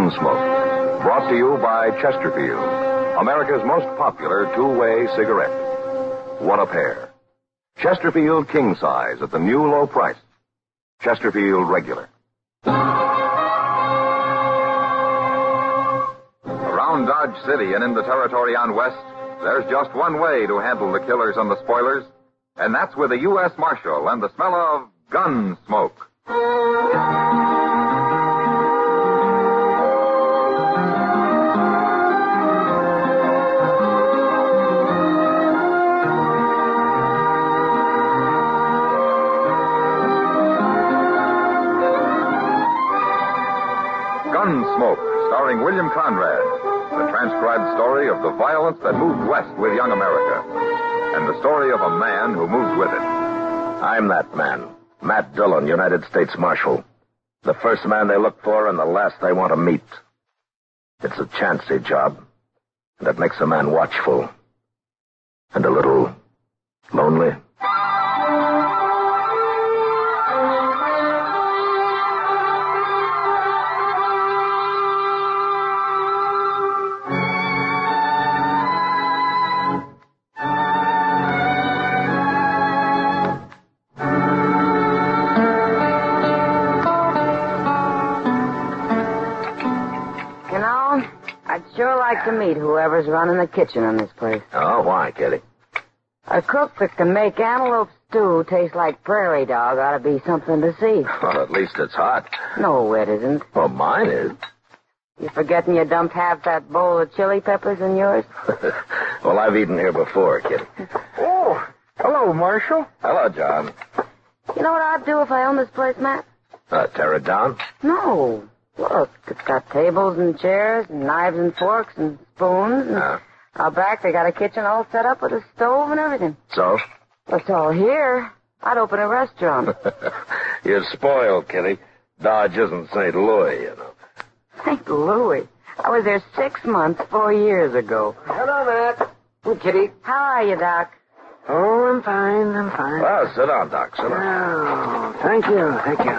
Gunsmoke. Brought to you by Chesterfield, America's most popular two-way cigarette. What a pair. Chesterfield King Size at the new low price. Chesterfield Regular. Around Dodge City and in the territory on West, there's just one way to handle the killers and the spoilers, and that's with a U.S. Marshal and the smell of gun smoke. Gunsmoke, starring William Conrad, the transcribed story of the violence that moved west with young America, and the story of a man who moved with it. I'm that man, Matt Dillon, United States Marshal. The first man they look for and the last they want to meet. It's a chancy job, and it makes a man watchful and a little lonely. Sure like to meet whoever's running the kitchen in this place. Oh, why, Kitty? A cook that can make antelope stew taste like prairie dog ought to be something to see. Well, at least it's hot. No, it isn't. Well, mine is. You forgetting you dumped half that bowl of chili peppers in yours? Well, I've eaten here before, Kitty. Oh, hello, Marshal. Hello, John. You know what I'd do if I owned this place, Matt? Tear it down? No. Look, it's got tables and chairs and knives and forks and spoons. And out back, they got a kitchen all set up with a stove and everything. So? It's all here. I'd open a restaurant. You're spoiled, Kitty. Dodge isn't St. Louis, you know. St. Louis? I was there 6 months, 4 years ago. Hello, Matt. Hey, Kitty. How are you, Doc? Oh, I'm fine. Well, sit down, Doc. Sit down. Oh, thank you.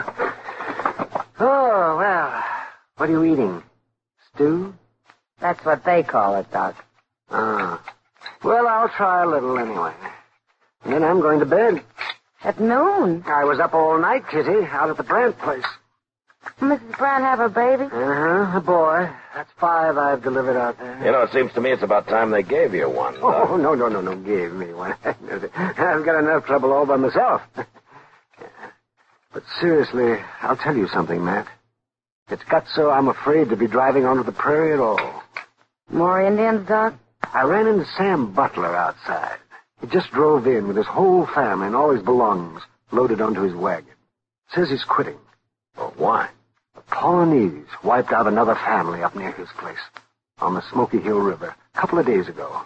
Oh, well, what are you eating? Stew? That's what they call it, Doc. Ah. Well, I'll try a little anyway. And then I'm going to bed. At noon? I was up all night, Kitty, out at the Brandt place. Mrs. Brandt have a baby? Uh-huh, a boy. That's 5 I've delivered out there. You know, it seems to me it's about time they gave you one. Oh, no, gave me one. I've got enough trouble all by myself. But seriously, I'll tell you something, Matt. It's got so I'm afraid to be driving onto the prairie at all. More Indians, Doc? I ran into Sam Butler outside. He just drove in with his whole family and all his belongings loaded onto his wagon. Says he's quitting. Well, why? The Pawnees wiped out another family up near his place on the Smoky Hill River a couple of days ago.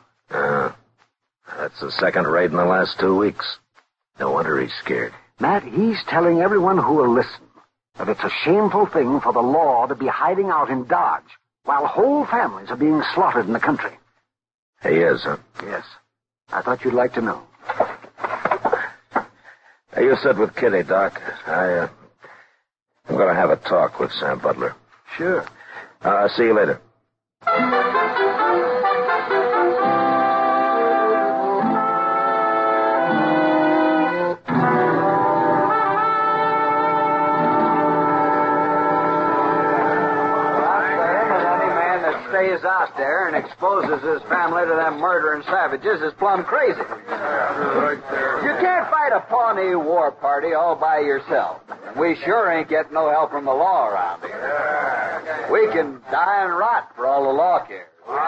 That's the second raid in the last 2 weeks. No wonder he's scared. Matt, he's telling everyone who will listen that it's a shameful thing for the law to be hiding out in Dodge while whole families are being slaughtered in the country. He is, huh? Yes. I thought you'd like to know. Hey, you sit with Kitty, Doc. I'm going to have a talk with Sam Butler. Sure. I'll see you later. Stays out there and exposes his family to them murdering savages is plumb crazy. You can't fight a Pawnee war party all by yourself. We sure ain't getting no help from the law around here. We can die and rot for all the law cares.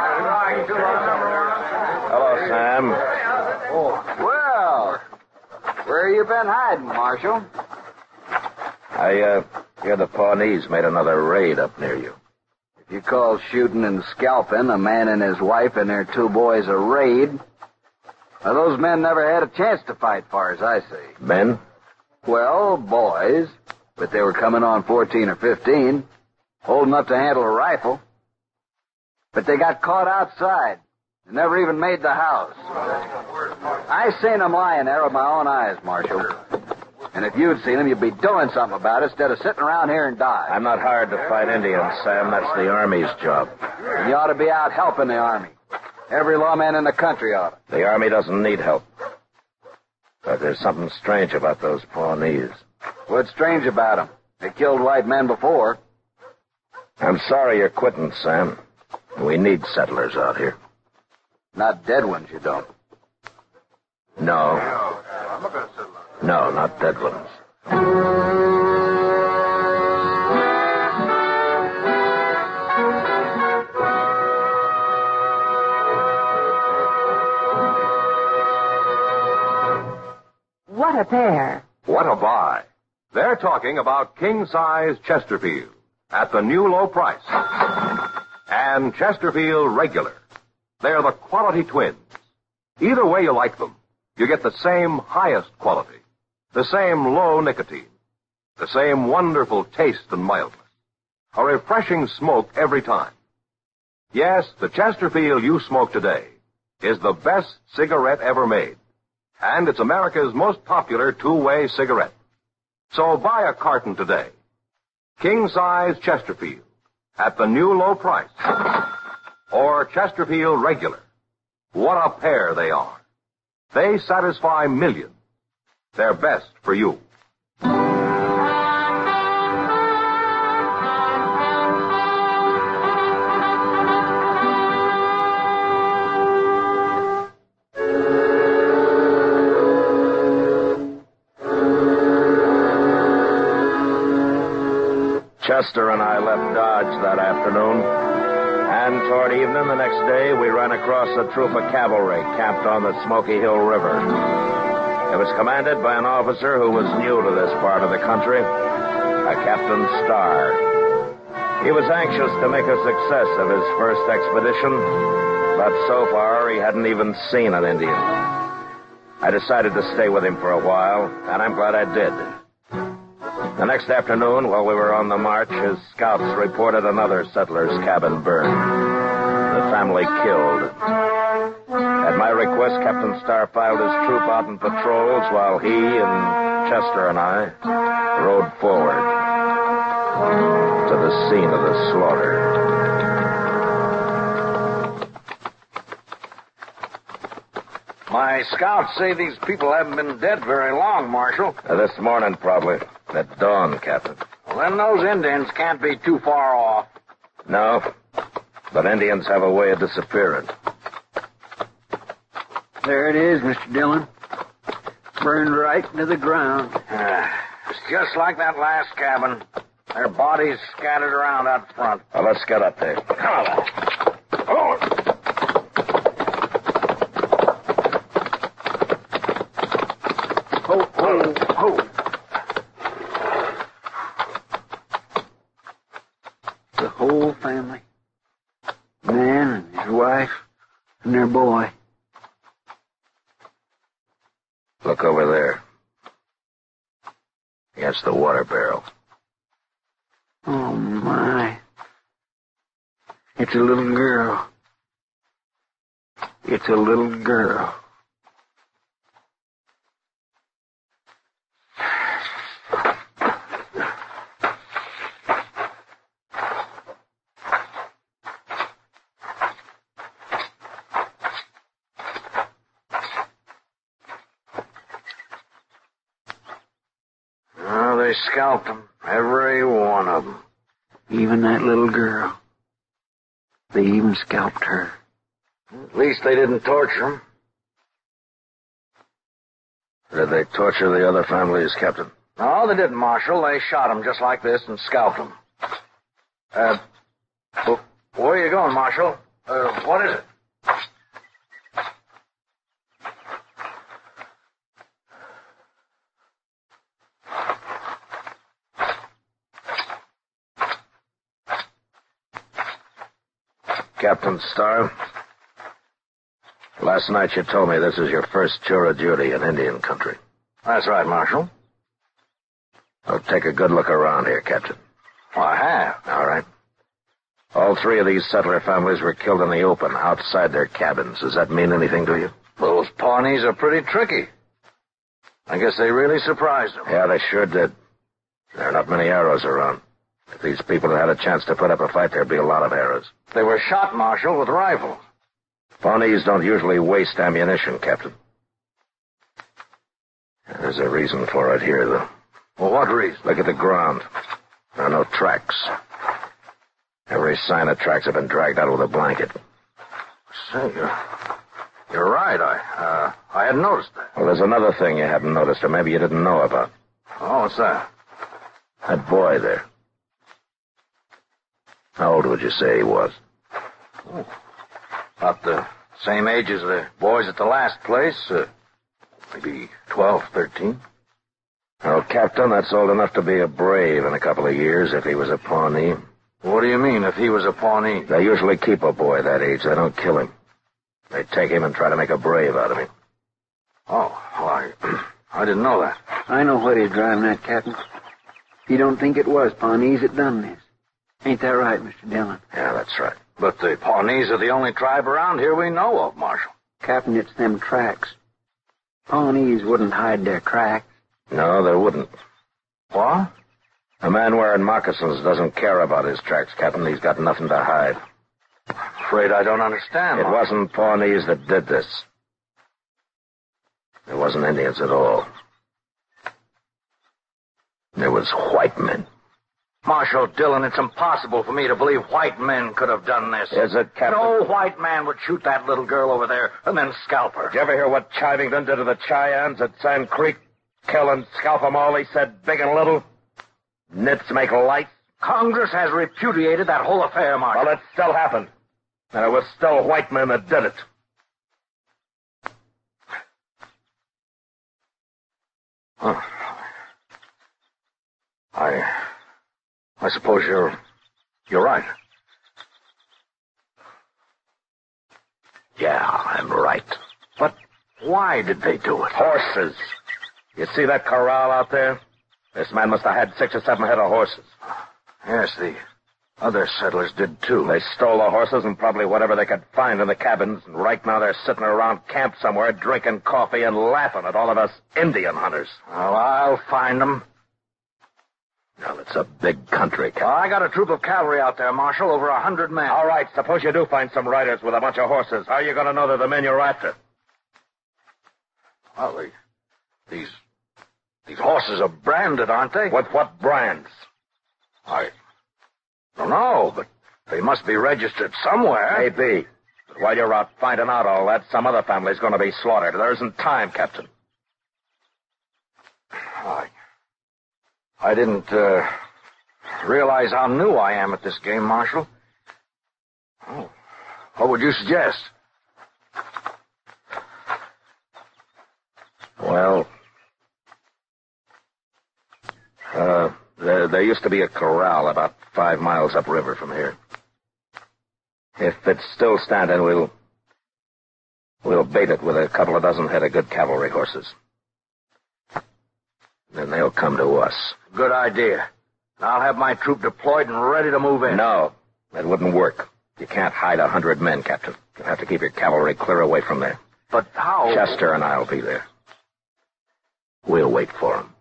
Hello, Sam. Well, where you been hiding, Marshal? I hear the Pawnees made another raid up near you. You call shooting and scalping a man and his wife and their 2 boys a raid? Now, those men never had a chance to fight, far as I see. Men? Well, boys, but they were coming on 14 or 15, old enough to handle a rifle. But they got caught outside and never even made the house. I seen them lying there with my own eyes, Marshal. And if you'd seen them, you'd be doing something about it instead of sitting around here and dying. I'm not hired to fight Indians, Sam. That's the Army's job. And you ought to be out helping the Army. Every lawman in the country ought to. The Army doesn't need help. But there's something strange about those Pawnees. What's strange about them? They killed white men before. I'm sorry you're quitting, Sam. We need settlers out here. Not dead ones, you don't. No. No, not dead ones. What a pair. What a buy. They're talking about king-size Chesterfield at the new low price. And Chesterfield Regular. They're the quality twins. Either way you like them, you get the same highest quality, the same low nicotine, the same wonderful taste and mildness, a refreshing smoke every time. Yes, the Chesterfield you smoke today is the best cigarette ever made, and it's America's most popular two-way cigarette. So buy a carton today. King-size Chesterfield at the new low price. Or Chesterfield Regular. What a pair they are. They satisfy millions. They're best for you. Chester and I left Dodge that afternoon, and toward evening the next day we ran across a troop of cavalry camped on the Smoky Hill River. It was commanded by an officer who was new to this part of the country, a Captain Starr. He was anxious to make a success of his first expedition, but so far he hadn't even seen an Indian. I decided to stay with him for a while, and I'm glad I did. The next afternoon, while we were on the march, his scouts reported another settler's cabin burned. The family killed. At my request, Captain Starr filed his troop out in patrols while he and Chester and I rode forward to the scene of the slaughter. My scouts say these people haven't been dead very long, Marshal. This morning, probably. At dawn, Captain. Well, then those Indians can't be too far off. No, but Indians have a way of disappearing. There it is, Mr. Dillon. Burned right into the ground. It's just like that last cabin. Their bodies scattered around out front. Well, let's get up there. Come on. Oh. Ho, ho, ho. The whole family. Man and his wife and their boy. Look over there. Against the water barrel. Oh, my. It's a little girl. It's a little girl. They scalped them, every one of them. Even that little girl. They even scalped her. At least they didn't torture them. Did they torture the other families, Captain? No, they didn't, Marshal. They shot them just like this and scalped them. Where are you going, Marshal? What is it? Captain Starr, last night you told me this is your first tour of duty in Indian country. That's right, Marshal. Well, take a good look around here, Captain. Well, I have. All right. All three of these settler families were killed in the open, outside their cabins. Does that mean anything to you? Those Pawnees are pretty tricky. I guess they really surprised him. Yeah, they sure did. There are not many arrows around. If these people had had a chance to put up a fight, there'd be a lot of arrows. They were shot, Marshal, with rifles. Pawnees don't usually waste ammunition, Captain. There's a reason for it here, though. Well, what reason? Look at the ground. There are no tracks. Every sign of tracks have been dragged out with a blanket. Say, you're right. I hadn't noticed that. Well, there's another thing you haven't noticed, or maybe you didn't know about. Oh, what's that? That boy there. How old would you say he was? Oh, about the same age as the boys at the last place. Maybe 12, 13. Oh, Captain, that's old enough to be a brave in a couple of years if he was a Pawnee. What do you mean, if he was a Pawnee? They usually keep a boy that age. They don't kill him. They take him and try to make a brave out of him. Oh, well, I didn't know that. I know what he's driving at, Captain. He don't think it was Pawnees that done this. Ain't that right, Mr. Dillon? Yeah, that's right. But the Pawnees are the only tribe around here we know of, Marshal. Captain, it's them tracks. Pawnees wouldn't hide their tracks. No, they wouldn't. What? A man wearing moccasins doesn't care about his tracks, Captain. He's got nothing to hide. I'm afraid I don't understand. It wasn't Pawnees that did this. It wasn't Indians at all. It was white men. Marshal Dillon, it's impossible for me to believe white men could have done this. Is it, Captain? No white man would shoot that little girl over there and then scalp her. Did you ever hear what Chivington did to the Cheyennes at Sand Creek? Kill and scalp them all, he said, big and little. Nits make lights. Congress has repudiated that whole affair, Marshal. Well, it still happened. And it was still white men that did it. Huh. I suppose you're right. Yeah, I'm right. But why did they do it? Horses. You see that corral out there? This man must have had 6 or 7 head of horses. Yes, the other settlers did, too. They stole the horses and probably whatever they could find in the cabins, and right now they're sitting around camp somewhere drinking coffee and laughing at all of us Indian hunters. Well, I'll find them. Well, it's a big country, Captain. Well, I got a troop of cavalry out there, Marshal, over 100 men. All right, suppose you do find some riders with a bunch of horses. How are you going to know they're the men you're after? Well, these horses are branded, aren't they? With what brands? I don't know, but they must be registered somewhere. Maybe. But while you're out finding out all that, some other family's going to be slaughtered. There isn't time, Captain. I didn't realize how new I am at this game, Marshal. Oh, what would you suggest? Well, there used to be a corral about 5 miles upriver from here. If it's still standing, we'll bait it with a couple of dozen head of good cavalry horses. Then they'll come to us. Good idea. I'll have my troop deployed and ready to move in. No, that wouldn't work. You can't hide 100 men, Captain. You'll have to keep your cavalry clear away from there. But how? Chester and I'll be there. We'll wait for them.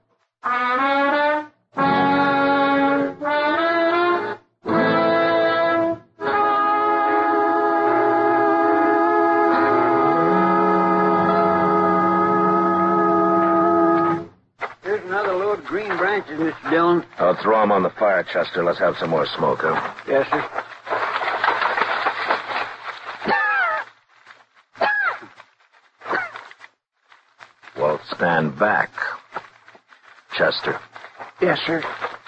Here's another load of green branches, Mr. Dillon. I'll throw them on the fire, Chester. Let's have some more smoke, huh? Yes, sir. Well, stand back, Chester. Yes, sir.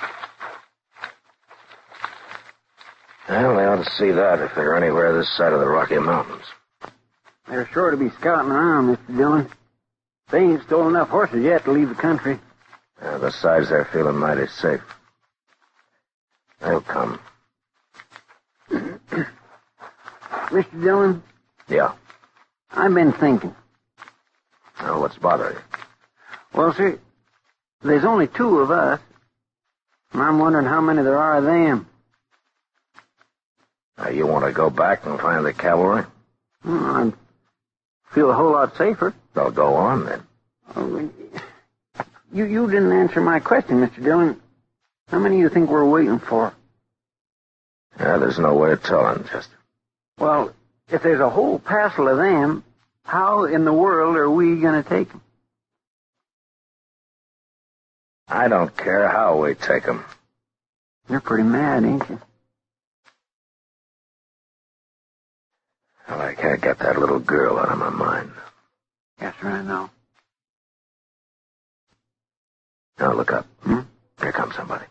Well, they ought to see that if they're anywhere this side of the Rocky Mountains. They're sure to be scouting around, Mr. Dillon. They ain't stolen enough horses yet to leave the country. Besides, they're feeling mighty safe. They'll come. Mr. Dillon? Yeah. I've been thinking. Well, what's bothering you? Well, sir, there's only 2 of us. And I'm wondering how many there are of them. You want to go back and find the cavalry? I'd feel a whole lot safer. They'll go on, then. Oh, You didn't answer my question, Mr. Dillon. How many do you think we're waiting for? Yeah, there's no way of telling, Chester. Well, if there's a whole passel of them, how in the world are we going to take them? I don't care how we take them. You're pretty mad, ain't you? Well, I can't get that little girl out of my mind. Yes, sir, I know. Now, look up. Here comes somebody.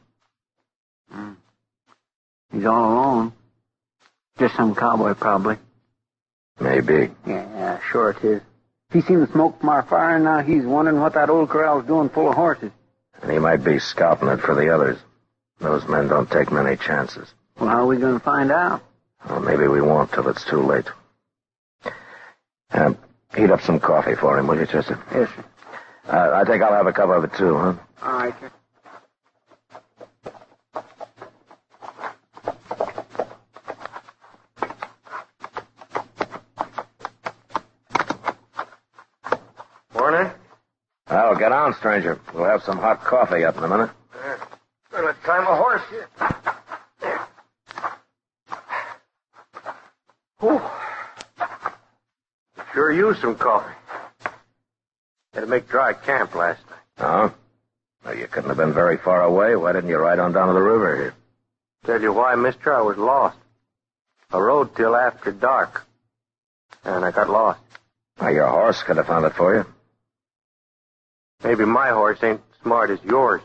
He's all alone. Just some cowboy, probably. Maybe. Yeah, sure it is. He seen the smoke from our fire, and now he's wondering what that old corral's doing full of horses. And he might be scouting it for the others. Those men don't take many chances. Well, how are we going to find out? Well, maybe we won't till it's too late. Heat up some coffee for him, will you, Chester? Yes, sir. I think I'll have a cup of it, too, huh? All right, sir. Morning. Oh, get on, stranger. We'll have some hot coffee up in a minute. Well, let's time a horse here. Sure used some coffee. Had to make dry camp last night. Oh? Well, you couldn't have been very far away. Why didn't you ride on down to the river here? Tell you why, mister, I was lost. I rode till after dark, and I got lost. Well, your horse could have found it for you. Maybe my horse ain't smart as yours.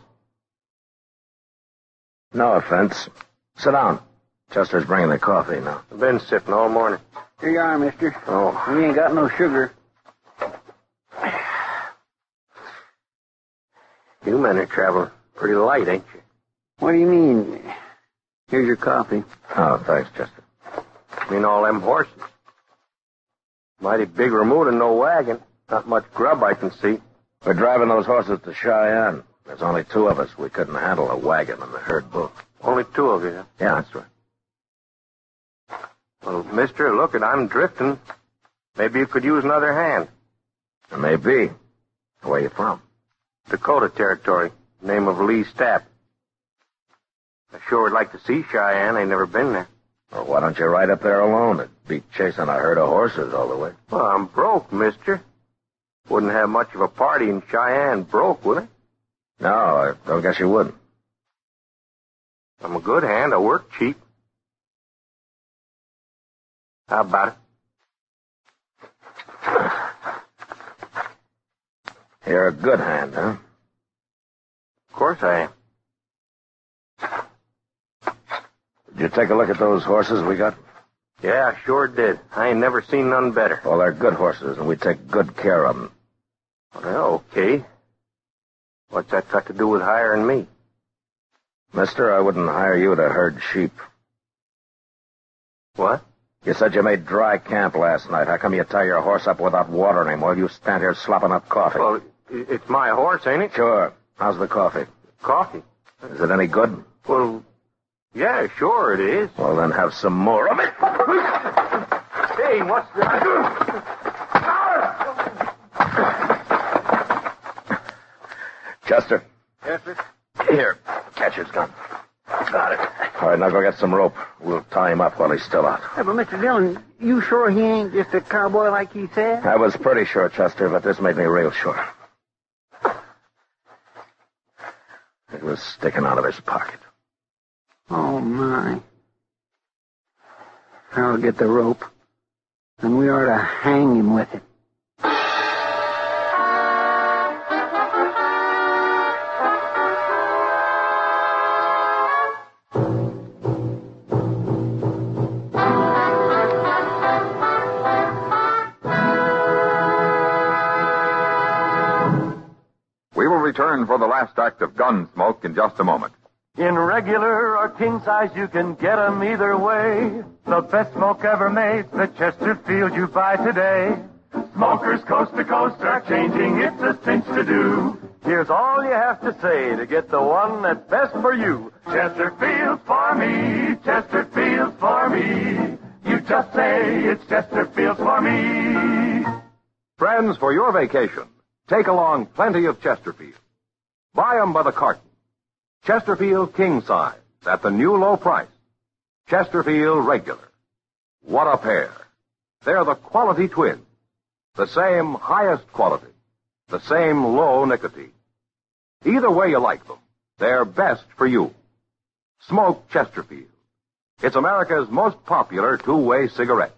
No offense. Sit down. Chester's bringing the coffee now. I've been sipping all morning. Here you are, mister. Oh. We ain't got no sugar. You men are traveling pretty light, ain't you? What do you mean? Here's your coffee. Oh, thanks, Chester. I mean all them horses. Mighty big remote and no wagon. Not much grub I can see. We're driving those horses to Cheyenne. There's only 2 of us. We couldn't handle a wagon and the herd both. Only 2 of you, huh? Yeah, that's right. Well, mister, look, I'm drifting. Maybe you could use another hand. Maybe. Where you from? Dakota Territory. Name of Lee Stapp. I sure would like to see Cheyenne. I ain't never been there. Well, why don't you ride up there alone? It'd be chasing a herd of horses all the way. Well, I'm broke, mister. Wouldn't have much of a party in Cheyenne broke, would I? No, I don't guess you wouldn't. I'm a good hand. I work cheap. How about it? You're a good hand, huh? Of course I am. Did you take a look at those horses we got? Yeah, I sure did. I ain't never seen none better. Well, they're good horses, and we take good care of them. Well, okay. What's that got to do with hiring me? Mister, I wouldn't hire you to herd sheep. What? You said you made dry camp last night. How come you tie your horse up without watering him while you stand here slopping up coffee? Well, it's my horse, ain't it? Sure. How's the coffee? Coffee? Is it any good? Well, yeah, sure it is. Well, then have some more of it. Hey, what's that? Chester. Yes, sir? Here, catch his gun. Got it. All right, now go get some rope. We'll tie him up while he's still out. Hey, but Mr. Dillon, you sure he ain't just a cowboy like he said? I was pretty sure, Chester, but this made me real sure. It was sticking out of his pocket. Oh, my. I'll get the rope, and we ought to hang him with it. We will return for the last act of Gunsmoke in just a moment. In regular or king size, you can get 'em either way. The best smoke ever made, the Chesterfield you buy today. Smokers coast to coast are changing, it's a cinch to do. Here's all you have to say to get the one that's best for you. Chesterfield for me, Chesterfield for me. You just say it's Chesterfield for me. Friends, for your vacation, take along plenty of Chesterfield. Buy 'em by the carton. Chesterfield king size at the new low price. Chesterfield regular. What a pair. They're the quality twins. The same highest quality. The same low nicotine. Either way you like them, they're best for you. Smoke Chesterfield. It's America's most popular two-way cigarette.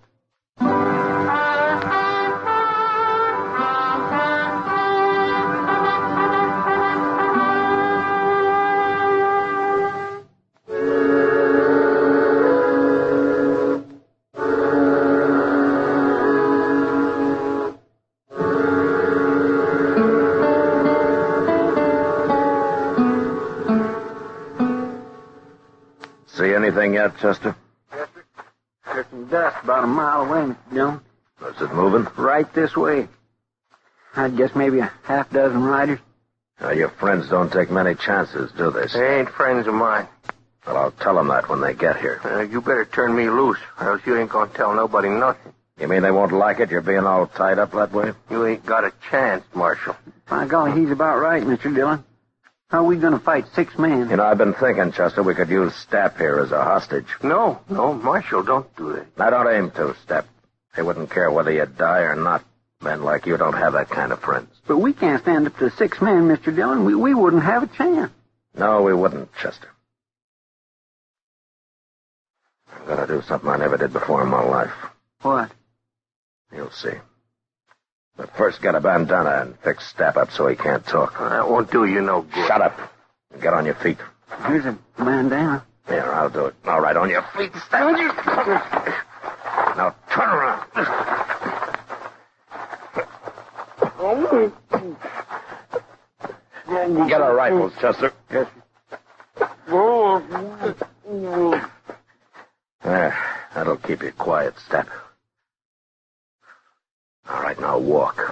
See anything yet, Chester? Yes, sir. There's some dust about a mile away, Mr. Dillon. Is it moving? Right this way. I'd guess maybe a half dozen riders. Now, your friends don't take many chances, do they? They ain't friends of mine. Well, I'll tell them that when they get here. You better turn me loose, or else you ain't gonna tell nobody nothing. You mean they won't like it, you're being all tied up that way? You ain't got a chance, Marshal. By golly, he's about right, Mr. Dillon. How are we going to fight 6 men? You know, I've been thinking, Chester, we could use Stapp here as a hostage. No, Marshal, don't do that. I don't aim to, Stapp. They wouldn't care whether you die or not. Men like you don't have that kind of friends. But we can't stand up to 6 men, Mr. Dillon. We wouldn't have a chance. No, we wouldn't, Chester. I'm going to do something I never did before in my life. What? You'll see. But first, get a bandana and fix Stapp up so he can't talk. That won't do you no good. Shut up. Get on your feet. Here's a bandana. Here, I'll do it. All right, on your feet, Stapp. Now, turn around. Get our rifles, Chester. Yes, There, that'll keep you quiet, Stapp. All right, now walk.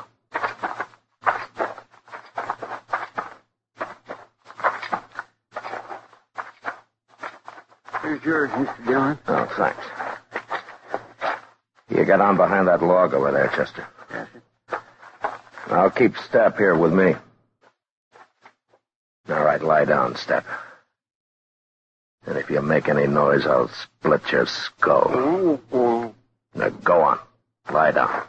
Here's yours, Mr. Dillon. Oh, thanks. You get on behind that log over there, Chester. Yes, sir. I'll keep Stapp here with me. All right, lie down, Stapp. And if you make any noise, I'll split your skull. Now, go on. Lie down.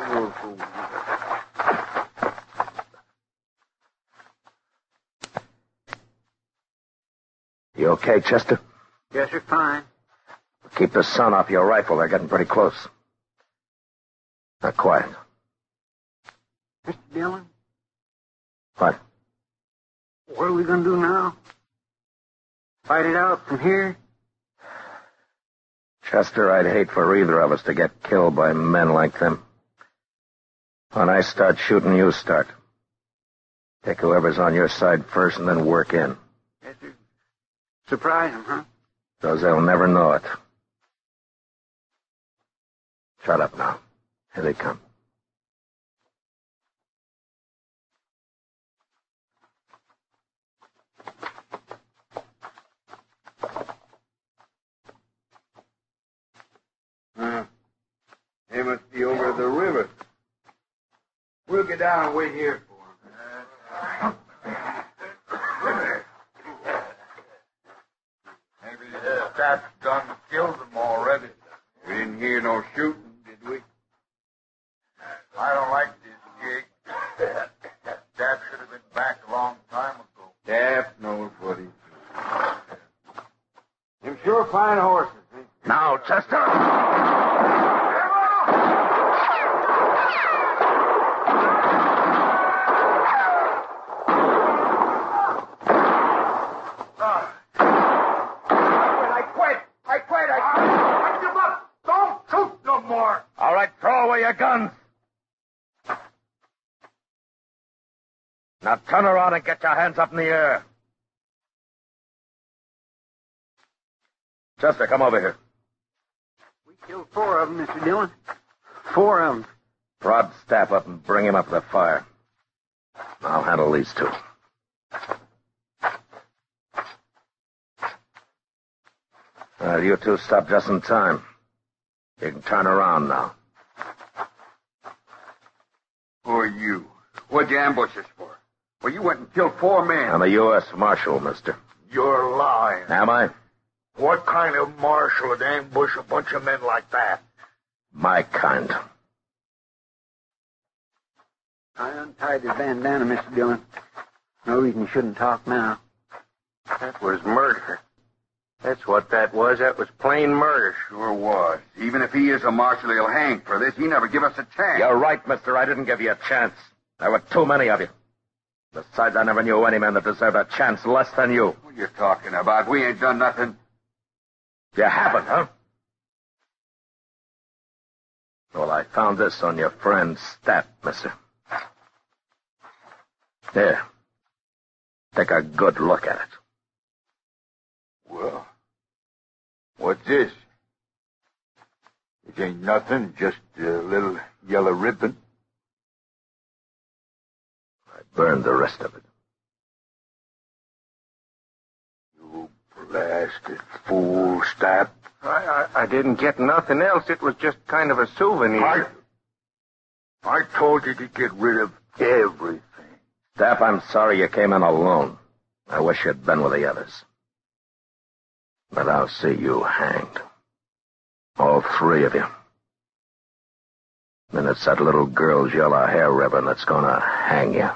You okay, Chester? Yes, sir, fine. Keep the sun off your rifle. They're getting pretty close. Now, quiet. Mr. Dillon, What? what are we going to do now? Fight it out from here? Chester, I'd hate for either of us to get killed by men like them. When I start shooting, you start. Take whoever's on your side first and then work in. Yes, sir. Surprise them, huh? So they'll never know it. Shut up now. Here they come. They must be over the river. We'll get down and wait here for them. Maybe the Stapp done killed them already. We didn't hear no shooting, did we? I don't like this gig. Stapp should have been back a long time ago. Stapp knows what he's doing. Them sure fine horses. Now, Chester! I give up. Don't shoot no more. All right, throw away your guns. Now turn around and get your hands up in the air. Chester, come over here. We killed 4 of them, Mr. Dillon. 4 of them. Prod Stapp up and bring him up to the fire. I'll handle these 2. Well, you 2 stopped just in time. You can turn around now. Who are you? What'd you ambush us for? Were you went and killed 4 men. I'm a U.S. Marshal, mister. You're lying. Am I? What kind of marshal would ambush a bunch of men like that? My kind. I untied his bandana, Mr. Dillon. No reason you shouldn't talk now. That was murder. That's what that was. That was plain murder. Sure was. Even if he is a marshal, he'll hang for this. He never give us a chance. You're right, mister. I didn't give you a chance. There were too many of you. Besides, I never knew any man that deserved a chance less than you. What are you talking about? We ain't done nothing. You haven't, huh? Well, I found this on your friend's stat, mister. Here. Take a good look at it. Well, what's this? It ain't nothing, just a little yellow ribbon. I burned the rest of it. You blasted fool, Stapp. I didn't get nothing else. It was just kind of a souvenir. I told you to get rid of everything. Stapp, I'm sorry you came in alone. I wish you'd been with the others. But I'll see you hanged. All 3 of you. And it's that little girl's yellow hair ribbon that's gonna hang you.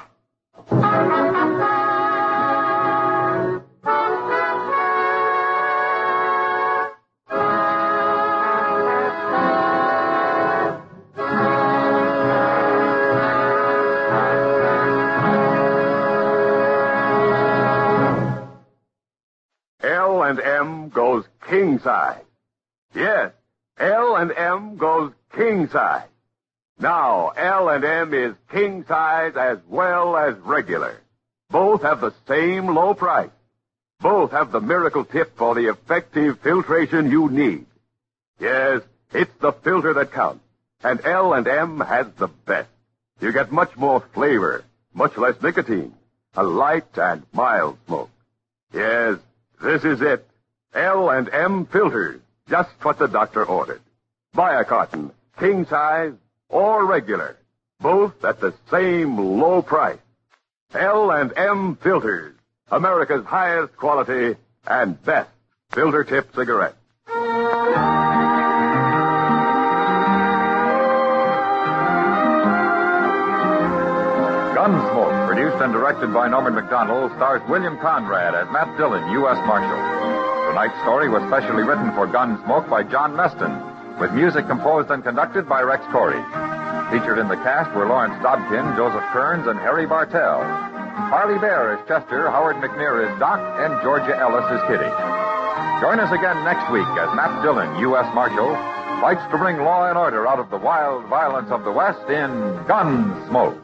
L&M goes king size. Yes, L&M goes king size. Now, L&M is king size as well as regular. Both have the same low price. Both have the miracle tip for the effective filtration you need. Yes, it's the filter that counts. And L&M has the best. You get much more flavor, much less nicotine, a light and mild smoke. Yes, this is it. L&M filters, just what the doctor ordered. Buy a carton, king size or regular, both at the same low price. L&M filters, America's highest quality and best filter tip cigarette. Gunsmoke, produced and directed by Norman Macdonald, stars William Conrad as Matt Dillon, U.S. Marshal. Tonight's story was specially written for Gunsmoke by John Meston, with music composed and conducted by Rex Corey. Featured in the cast were Lawrence Dobkin, Joseph Kearns, and Harry Bartell. Harley Bear is Chester, Howard McNear is Doc, and Georgia Ellis is Kitty. Join us again next week as Matt Dillon, U.S. Marshal, fights to bring law and order out of the wild violence of the West in Gunsmoke.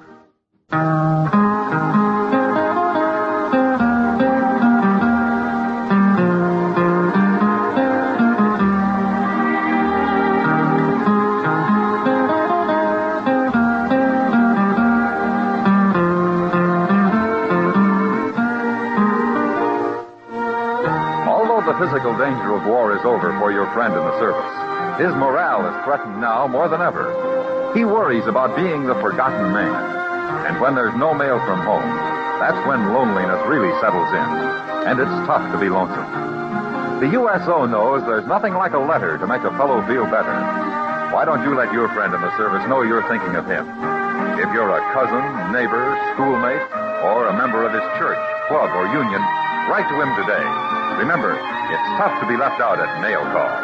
The physical danger of war is over for your friend in the service. His morale is threatened now more than ever. He worries about being the forgotten man. And when there's no mail from home, that's when loneliness really settles in. And it's tough to be lonesome. The USO knows there's nothing like a letter to make a fellow feel better. Why don't you let your friend in the service know you're thinking of him? If you're a cousin, neighbor, schoolmate, or a member of his church, club, or union, write to him today. Remember, it's tough to be left out at mail call.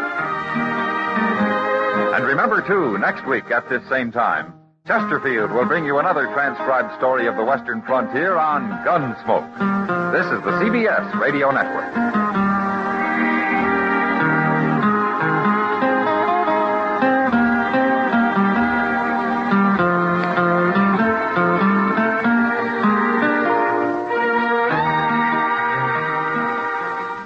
And remember, too, next week at this same time, Chesterfield will bring you another transcribed story of the Western frontier on Gunsmoke. This is the CBS Radio Network.